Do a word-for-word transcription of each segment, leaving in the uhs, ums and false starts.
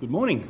Good morning.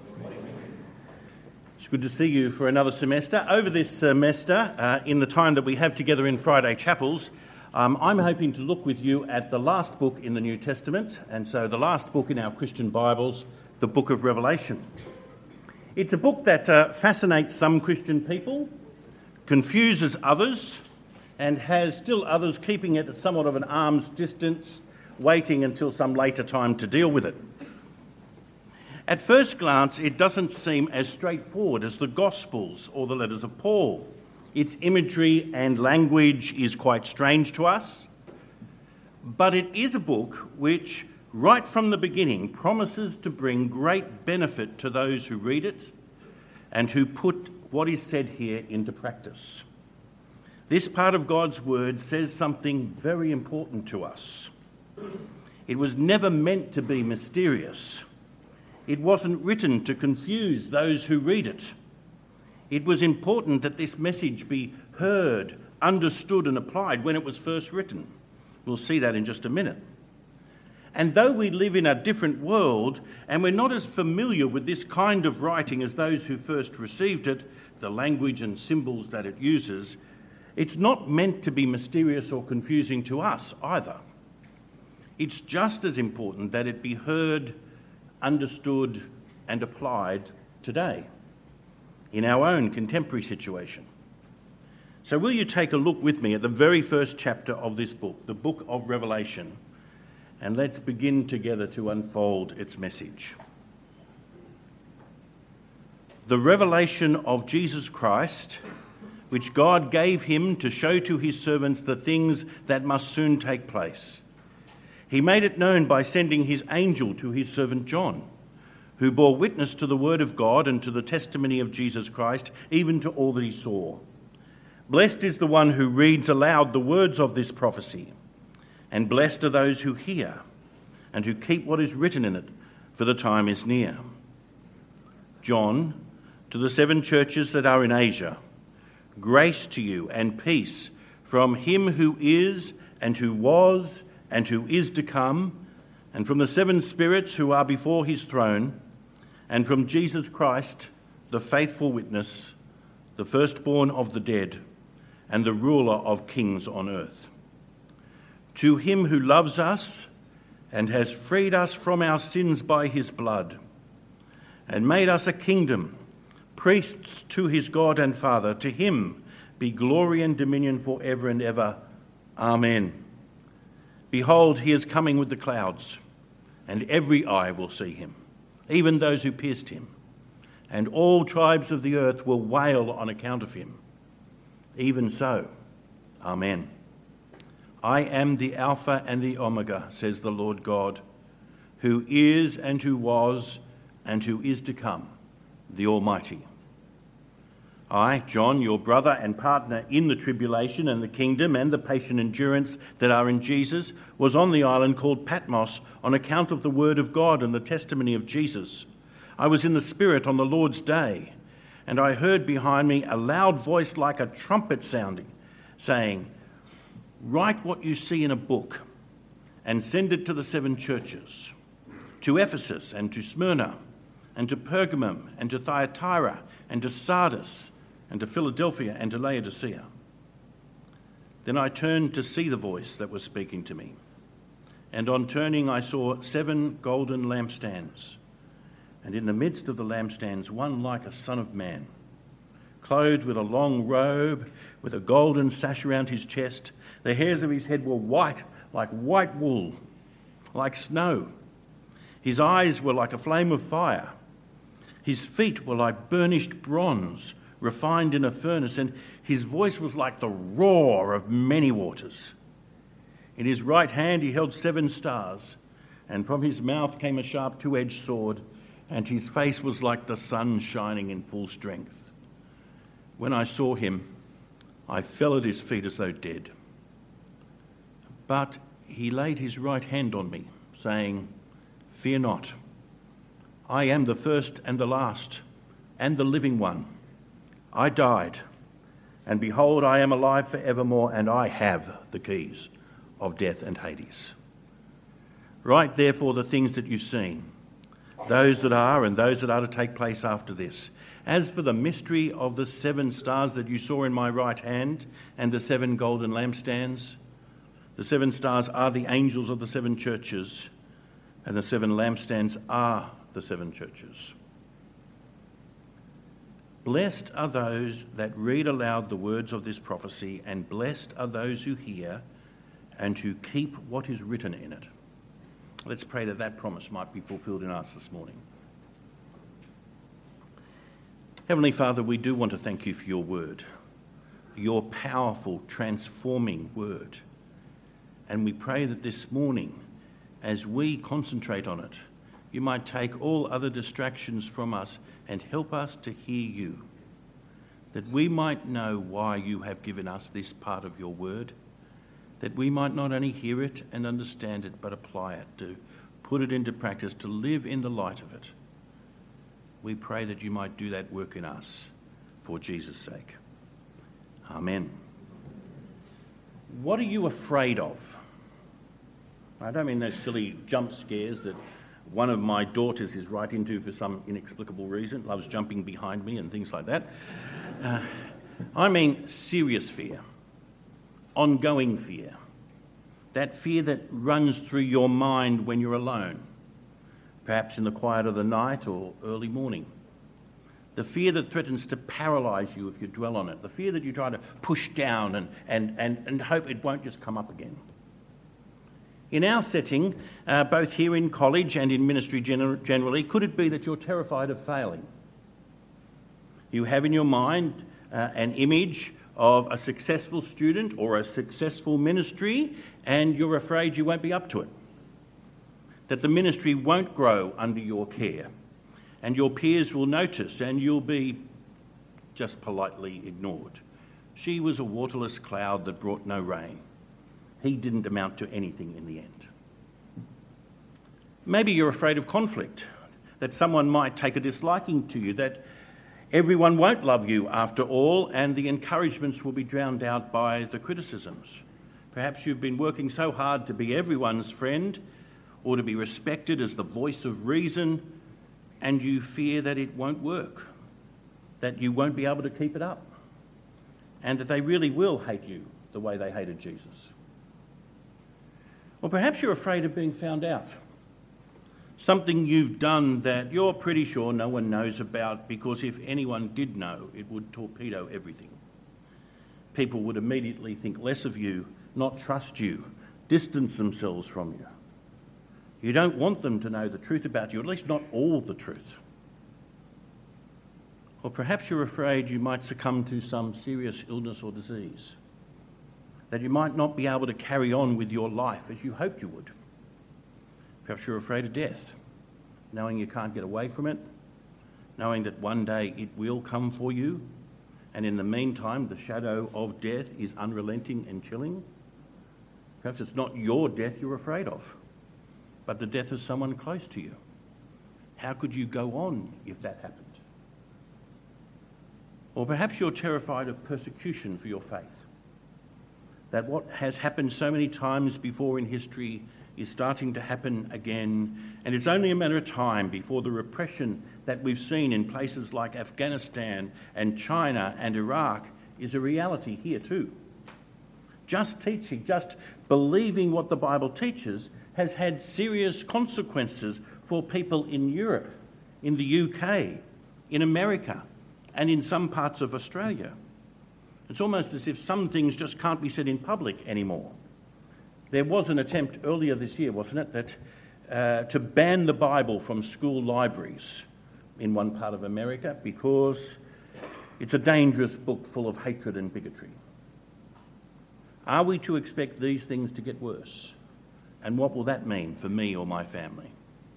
It's good to see you for another semester. Over this semester, uh, in the time that we have together in Friday chapels, um, I'm hoping to look with you at the last book in the New Testament, and so the last book in our Christian Bibles, the book of Revelation. It's a book that uh, fascinates some Christian people, confuses others, and has still others keeping it at somewhat of an arm's distance, waiting until some later time to deal with it. At first glance, it doesn't seem as straightforward as the Gospels or the letters of Paul. Its imagery and language is quite strange to us, but it is a book which, right from the beginning, promises to bring great benefit to those who read it and who put what is said here into practice. This part of God's word says something very important to us. It was never meant to be mysterious. It wasn't written to confuse those who read it. It was important that this message be heard, understood and applied when it was first written. We'll see that in just a minute. And though we live in a different world and we're not as familiar with this kind of writing as those who first received it, the language and symbols that it uses, it's not meant to be mysterious or confusing to us either. It's just as important that it be heard, understood and applied today in our own contemporary situation. So will you take a look with me at the very first chapter of this book, the book of Revelation, and let's begin together to unfold its message. The revelation of Jesus Christ, which God gave him to show to his servants the things that must soon take place. He made it known by sending his angel to his servant John, who bore witness to the word of God and to the testimony of Jesus Christ, even to all that he saw. Blessed is the one who reads aloud the words of this prophecy, and blessed are those who hear and who keep what is written in it, for the time is near. John, to the seven churches that are in Asia, grace to you and peace from him who is and who was and who is to come, and from the seven spirits who are before his throne, and from Jesus Christ, the faithful witness, the firstborn of the dead, and the ruler of kings on earth. To him who loves us and has freed us from our sins by his blood, and made us a kingdom, priests to his God and Father, to him be glory and dominion forever and ever. Amen. Behold, he is coming with the clouds, and every eye will see him, even those who pierced him, and all tribes of the earth will wail on account of him. Even so, Amen. I am the Alpha and the Omega, says the Lord God, who is and who was and who is to come, the Almighty. I, John, your brother and partner in the tribulation and the kingdom and the patient endurance that are in Jesus, was on the island called Patmos on account of the word of God and the testimony of Jesus. I was in the Spirit on the Lord's day, and I heard behind me a loud voice like a trumpet sounding, saying, "Write what you see in a book and send it to the seven churches, to Ephesus and to Smyrna and to Pergamum and to Thyatira and to Sardis and to Philadelphia and to Laodicea." Then I turned to see the voice that was speaking to me. And on turning I saw seven golden lampstands, and in the midst of the lampstands one like a son of man, clothed with a long robe, with a golden sash around his chest. The hairs of his head were white, like white wool, like snow. His eyes were like a flame of fire. His feet were like burnished bronze, refined in a furnace, and his voice was like the roar of many waters. In his right hand he held seven stars, and from his mouth came a sharp two-edged sword, and his face was like the sun shining in full strength. When I saw him, I fell at his feet as though dead. But he laid his right hand on me, saying, "Fear not. I am the first and the last, and the living one. I died, and behold, I am alive forevermore, and I have the keys of death and Hades. Write therefore the things that you've seen, those that are and those that are to take place after this. As for the mystery of the seven stars that you saw in my right hand and the seven golden lampstands, the seven stars are the angels of the seven churches, and the seven lampstands are the seven churches. Blessed are those that read aloud the words of this prophecy, and blessed are those who hear and who keep what is written in it. Let's pray that that promise might be fulfilled in us this morning. Heavenly Father, we do want to thank you for your word, your powerful, transforming word. And we pray that this morning, as we concentrate on it, you might take all other distractions from us and help us to hear you, that we might know why you have given us this part of your word, that we might not only hear it and understand it, but apply it, to put it into practice, to live in the light of it. We pray that you might do that work in us for Jesus' sake. Amen. What are you afraid of? I don't mean those silly jump scares that one of my daughters is right into for some inexplicable reason, loves jumping behind me and things like that. Uh, I mean serious fear, ongoing fear, that fear that runs through your mind when you're alone, perhaps in the quiet of the night or early morning. The fear that threatens to paralyse you if you dwell on it. The fear that you try to push down and, and, and, and hope it won't just come up again. In our setting, uh, both here in college and in ministry gener- generally, could it be that you're terrified of failing? You have in your mind uh, an image of a successful student or a successful ministry, and you're afraid you won't be up to it. That the ministry won't grow under your care, and your peers will notice and you'll be just politely ignored. She was a waterless cloud that brought no rain. He didn't amount to anything in the end. Maybe you're afraid of conflict, that someone might take a disliking to you, that everyone won't love you after all, and the encouragements will be drowned out by the criticisms. Perhaps you've been working so hard to be everyone's friend or to be respected as the voice of reason, and you fear that it won't work, that you won't be able to keep it up, and that they really will hate you the way they hated Jesus. Or perhaps you're afraid of being found out. Something you've done that you're pretty sure no one knows about, because if anyone did know, it would torpedo everything. People would immediately think less of you, not trust you, distance themselves from you. You don't want them to know the truth about you, at least not all the truth. Or perhaps you're afraid you might succumb to some serious illness or disease, that you might not be able to carry on with your life as you hoped you would. Perhaps you're afraid of death, knowing you can't get away from it, knowing that one day it will come for you, and in the meantime the shadow of death is unrelenting and chilling. Perhaps it's not your death you're afraid of, but the death of someone close to you. How could you go on if that happened? Or perhaps you're terrified of persecution for your faith, that what has happened so many times before in history is starting to happen again, and it's only a matter of time before the repression that we've seen in places like Afghanistan and China and Iraq is a reality here too. Just teaching, just believing what the Bible teaches has had serious consequences for people in Europe, in the U K, in America, and in some parts of Australia. It's almost as if some things just can't be said in public anymore. There was an attempt earlier this year, wasn't it, that uh, to ban the Bible from school libraries in one part of America because it's a dangerous book full of hatred and bigotry. Are we to expect these things to get worse? And what will that mean for me or my family?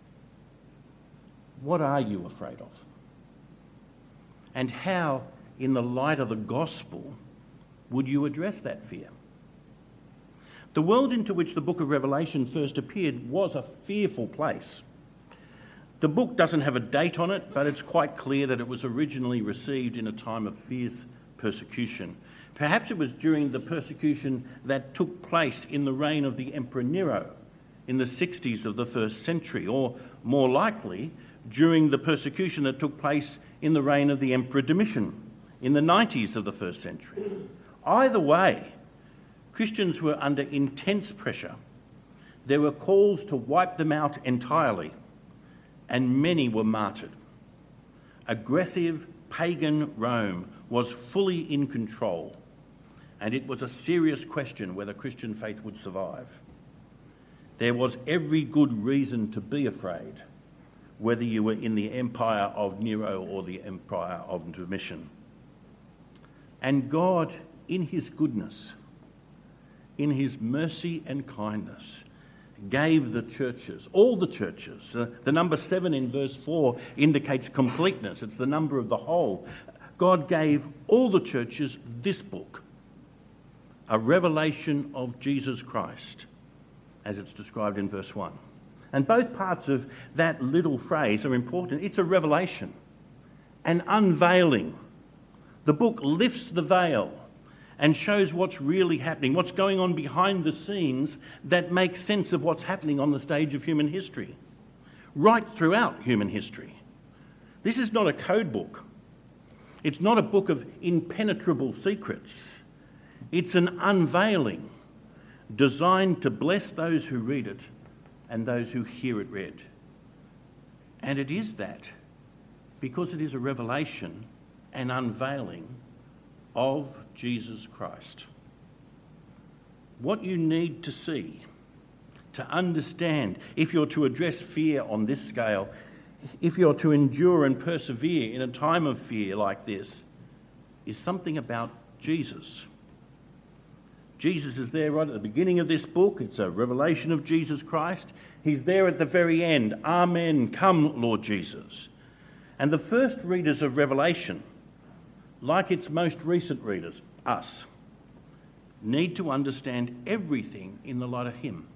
What are you afraid of? And how, in the light of the gospel, would you address that fear? The world into which the book of Revelation first appeared was a fearful place. The book doesn't have a date on it, but it's quite clear that it was originally received in a time of fierce persecution. Perhaps it was during the persecution that took place in the reign of the Emperor Nero in the sixties of the first century, or more likely, during the persecution that took place in the reign of the Emperor Domitian in the nineties of the first century. Either way, Christians were under intense pressure. There were calls to wipe them out entirely, and many were martyred. Aggressive pagan Rome was fully in control, and it was a serious question whether Christian faith would survive. There was every good reason to be afraid, whether you were in the empire of Nero or the empire of Domitian. And God, in his goodness, in his mercy and kindness, gave the churches, all the churches, uh, the number seven in verse four indicates completeness. It's the number of the whole. God gave all the churches this book, a revelation of Jesus Christ, as it's described in verse one. And both parts of that little phrase are important. It's a revelation, an unveiling. The book lifts the veil and shows what's really happening, what's going on behind the scenes that makes sense of what's happening on the stage of human history, right throughout human history. This is not a code book. It's not a book of impenetrable secrets. It's an unveiling designed to bless those who read it and those who hear it read. And it is that because it is a revelation, an unveiling of Jesus Christ. What you need to see, to understand, if you're to address fear on this scale, if you're to endure and persevere in a time of fear like this, is something about Jesus. Jesus is there right at the beginning of this book. It's a revelation of Jesus Christ. He's there at the very end. Amen. Come, Lord Jesus. And the first readers of Revelation, like its most recent readers, us, need to understand everything in the light of him.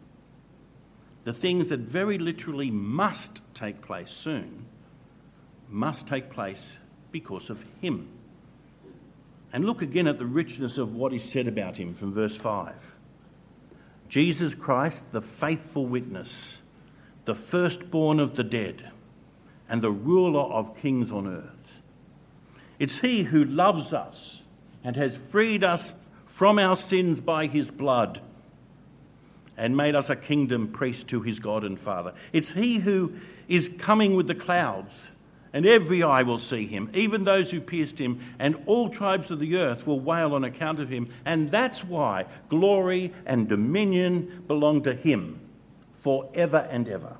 The things that very literally must take place soon must take place because of him. And look again at the richness of what is said about him from verse five. Jesus Christ, the faithful witness, the firstborn of the dead, and the ruler of kings on earth. It's he who loves us and has freed us from our sins by his blood and made us a kingdom priest to his God and Father. It's he who is coming with the clouds, and every eye will see him, even those who pierced him, and all tribes of the earth will wail on account of him. And that's why glory and dominion belong to him forever and ever.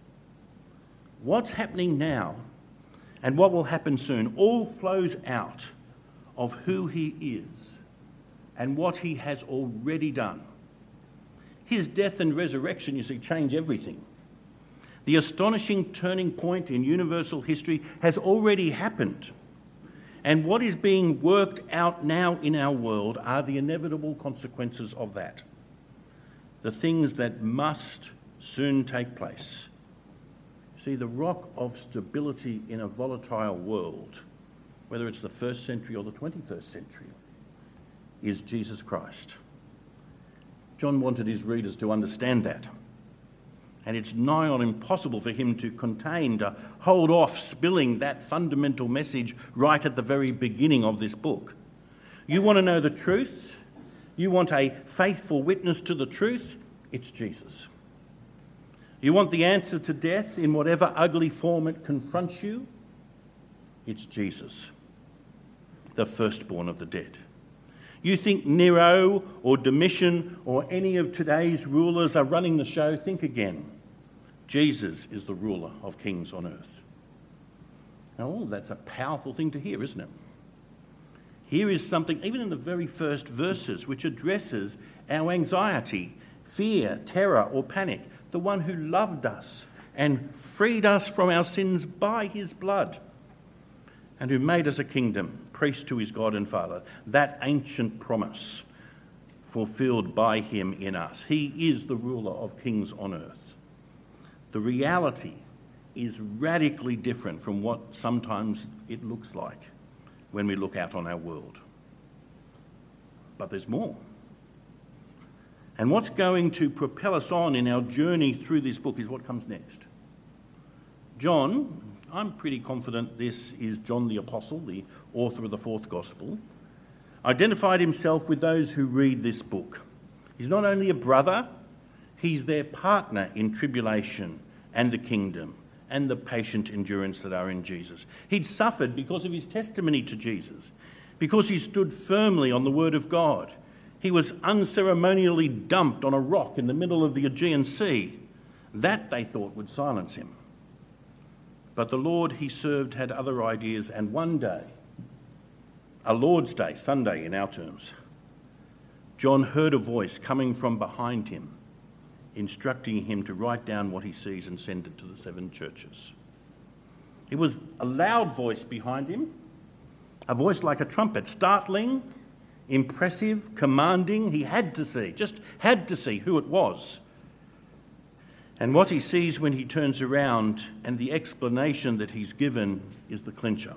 What's happening now and what will happen soon all flows out of who he is and what he has already done. His death and resurrection, you see, change everything. The astonishing turning point in universal history has already happened. And what is being worked out now in our world are the inevitable consequences of that. The things that must soon take place. See, the rock of stability in a volatile world, whether it's the first century or the twenty-first century, is Jesus Christ. John wanted his readers to understand that. And it's nigh on impossible for him to contain, to hold off spilling that fundamental message right at the very beginning of this book. You want to know the truth? You want a faithful witness to the truth? It's Jesus. You want the answer to death in whatever ugly form it confronts you? It's Jesus, the firstborn of the dead. You think Nero or Domitian or any of today's rulers are running the show? Think again. Jesus is the ruler of kings on earth. Now, all of that's a powerful thing to hear, isn't it? Here is something, even in the very first verses, which addresses our anxiety, fear, terror, or panic. The one who loved us and freed us from our sins by his blood, and who made us a kingdom, priest to his God and Father. That ancient promise fulfilled by him in us. He is the ruler of kings on earth. The reality is radically different from what sometimes it looks like when we look out on our world. But there's more. And what's going to propel us on in our journey through this book is what comes next. John, I'm pretty confident this is John the Apostle, the author of the fourth Gospel, identified himself with those who read this book. He's not only a brother, he's their partner in tribulation and the kingdom and the patient endurance that are in Jesus. He'd suffered because of his testimony to Jesus, because he stood firmly on the word of God. He was unceremonially dumped on a rock in the middle of the Aegean Sea. That, they thought, would silence him. But the Lord he served had other ideas, and one day, a Lord's Day, Sunday in our terms, John heard a voice coming from behind him, instructing him to write down what he sees and send it to the seven churches. It was a loud voice behind him, a voice like a trumpet, startling, impressive, commanding. He had to see, just had to see who it was. And what he sees when he turns around and the explanation that he's given is the clincher.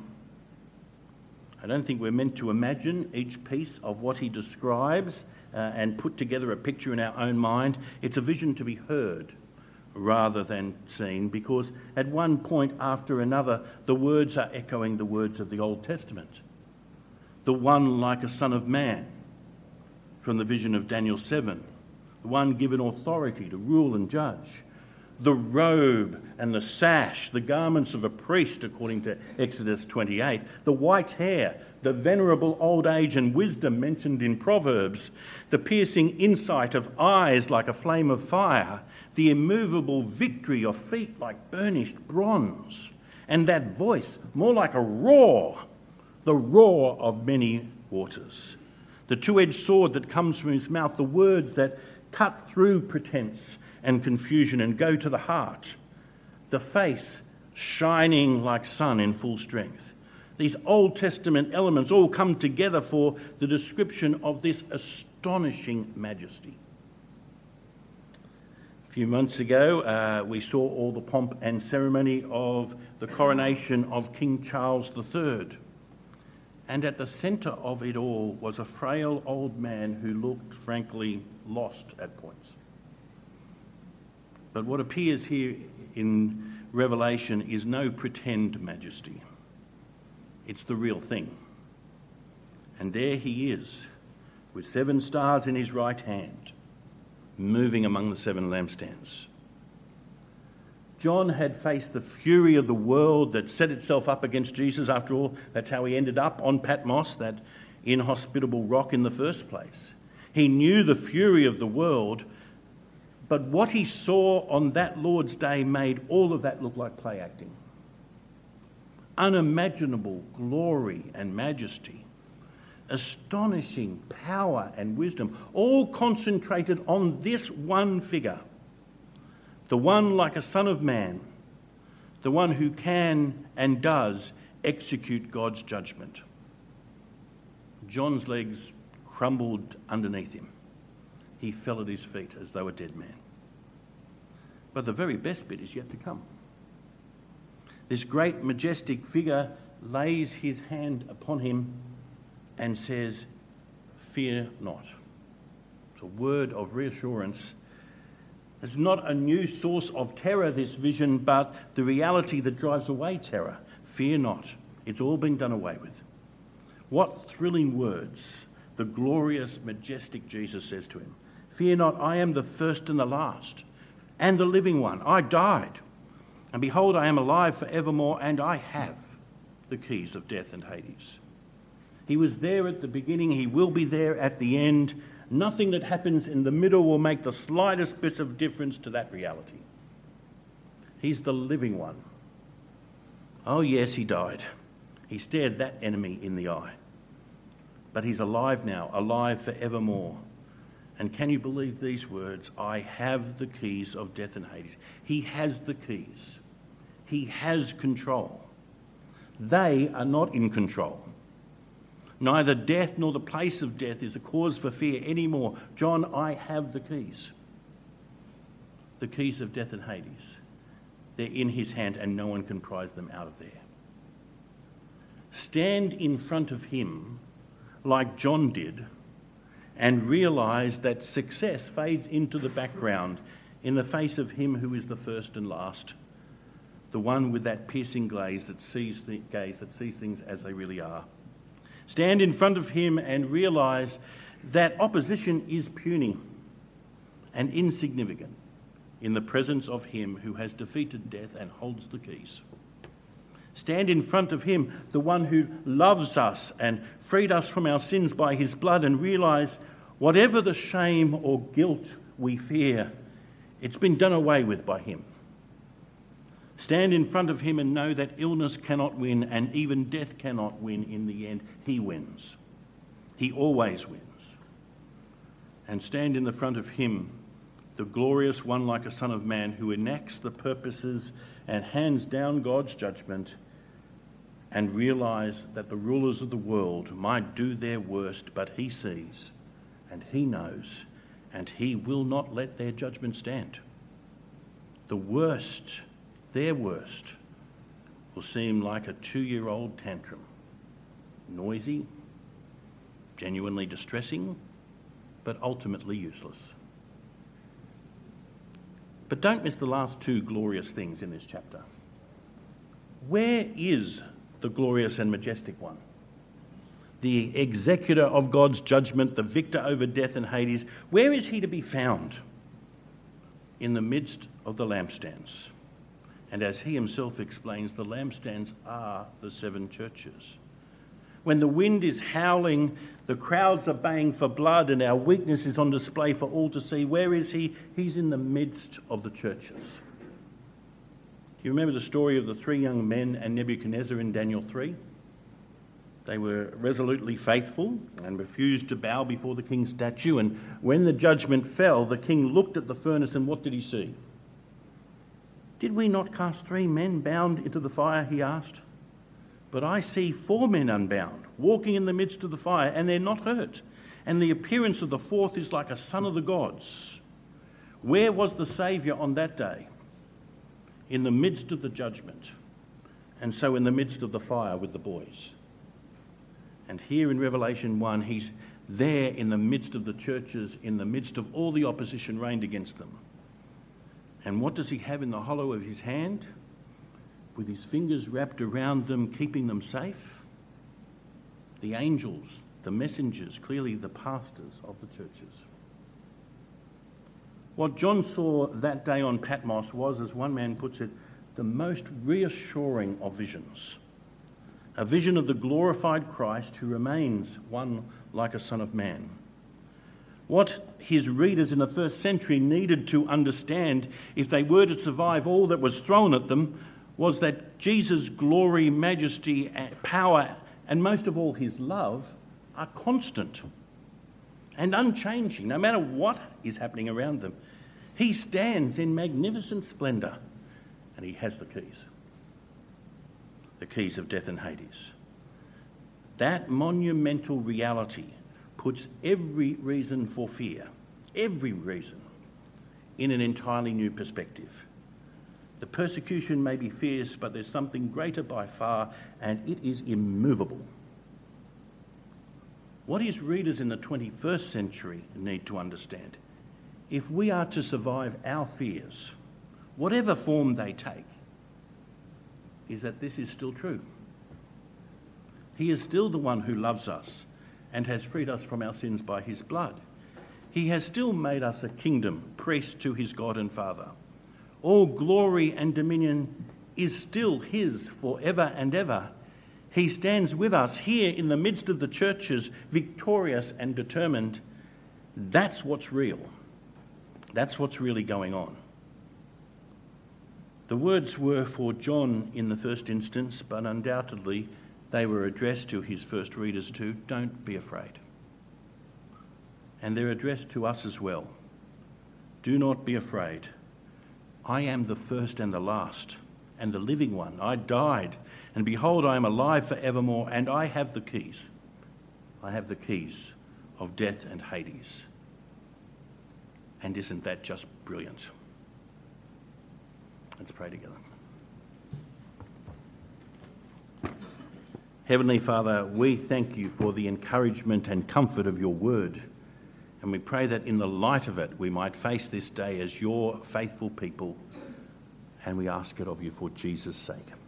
I don't think we're meant to imagine each piece of what he describes uh, and put together a picture in our own mind. It's a vision to be heard rather than seen, because at one point after another, the words are echoing the words of the Old Testament. The one like a son of man from the vision of Daniel seven, the one given authority to rule and judge. The robe and the sash, the garments of a priest, according to Exodus twenty-eight, the white hair, the venerable old age and wisdom mentioned in Proverbs, the piercing insight of eyes like a flame of fire, the immovable victory of feet like burnished bronze, and that voice more like a roar, the roar of many waters. The two-edged sword that comes from his mouth, the words that cut through pretense and confusion and go to the heart. The face shining like sun in full strength. These Old Testament elements all come together for the description of this astonishing majesty. A few months ago, uh, we saw all the pomp and ceremony of the coronation of King Charles the Third. And at the centre of it all was a frail old man who looked, frankly, lost at points. But what appears here in Revelation is no pretend majesty. It's the real thing. And there he is, with seven stars in his right hand, moving among the seven lampstands. John had faced the fury of the world that set itself up against Jesus. After all, that's how he ended up on Patmos, that inhospitable rock in the first place. He knew the fury of the world, but what he saw on that Lord's Day made all of that look like play acting. Unimaginable glory and majesty, astonishing power and wisdom, all concentrated on this one figure, the one like a son of man, the one who can and does execute God's judgment. John's legs crumbled underneath him. He fell at his feet as though a dead man. But the very best bit is yet to come. This great majestic figure lays his hand upon him and says, "Fear not." It's a word of reassurance. It's not a new source of terror, this vision, but the reality that drives away terror. Fear not. It's all been done away with. What thrilling words the glorious, majestic Jesus says to him. Fear not, I am the first and the last, and the living one. I died, and behold, I am alive forevermore, and I have the keys of death and Hades. He was there at the beginning, he will be there at the end. Nothing that happens in the middle will make the slightest bit of difference to that reality. He's the living one. Oh yes, he died. He stared that enemy in the eye. But he's alive now, alive forevermore. And can you believe these words? I have the keys of death and Hades. He has the keys. He has control. They are not in control. Neither death nor the place of death is a cause for fear anymore. John, I have the keys. The keys of death and Hades. They're in his hand and no one can prise them out of there. Stand in front of him like John did and realise that success fades into the background in the face of him who is the first and last, the one with that piercing gaze that sees the gaze that sees things as they really are. Stand in front of him and realise that opposition is puny and insignificant in the presence of him who has defeated death and holds the keys. Stand in front of him, the one who loves us and freed us from our sins by his blood, and realise whatever the shame or guilt we fear, it's been done away with by him. Stand in front of him and know that illness cannot win and even death cannot win in the end. He wins. He always wins. And stand in the front of him, the glorious one like a Son of Man who enacts the purposes and hands down God's judgment, and realise that the rulers of the world might do their worst, but he sees and he knows and he will not let their judgment stand. The worst, their worst, will seem like a two-year-old tantrum, noisy, genuinely distressing, but ultimately useless. But don't miss the last two glorious things in this chapter. Where is the glorious and majestic one? The executor of God's judgment, the victor over death and Hades. Where is he to be found? In the midst of the lampstands. And as he himself explains, the lampstands are the seven churches. When the wind is howling, the crowds are baying for blood, and our weakness is on display for all to see, where is he? He's in the midst of the churches. Do you remember the story of the three young men and Nebuchadnezzar in Daniel three? They were resolutely faithful and refused to bow before the king's statue, and when the judgment fell, the king looked at the furnace, and what did he see? Did we not cast three men bound into the fire, he asked. But I see four men unbound, walking in the midst of the fire, and they're not hurt. And the appearance of the fourth is like a son of the gods. Where was the Saviour on that day? In the midst of the judgment, and so in the midst of the fire with the boys. And here in Revelation one, he's there in the midst of the churches, in the midst of all the opposition rained against them. And what does he have in the hollow of his hand? With his fingers wrapped around them, keeping them safe? The angels, the messengers, clearly the pastors of the churches. What John saw that day on Patmos was, as one man puts it, the most reassuring of visions. A vision of the glorified Christ who remains one like a Son of Man. What his readers in the first century needed to understand if they were to survive all that was thrown at them was that Jesus' glory, majesty, power, and most of all his love are constant and unchanging, no matter what is happening around them. He stands in magnificent splendour, and he has the keys. The keys of death and Hades. That monumental reality puts every reason for fear, every reason, in an entirely new perspective. The persecution may be fierce, but there's something greater by far, and it is immovable. What his readers in the twenty-first century need to understand, if we are to survive our fears, whatever form they take, is that this is still true. He is still the one who loves us and has freed us from our sins by his blood. He has still made us a kingdom, priest to his God and Father. All glory and dominion is still his forever and ever. He stands with us here in the midst of the churches, victorious and determined. That's what's real. That's what's really going on. The words were for John in the first instance, but undoubtedly they were addressed to his first readers too. Don't be afraid. And they're addressed to us as well. Do not be afraid. I am the first and the last, and the living one. I died, and behold, I am alive forevermore, and I have the keys. I have the keys of death and Hades. And isn't that just brilliant? Let's pray together. Heavenly Father, we thank you for the encouragement and comfort of your word. And we pray that in the light of it, we might face this day as your faithful people And we ask it of you for Jesus' sake.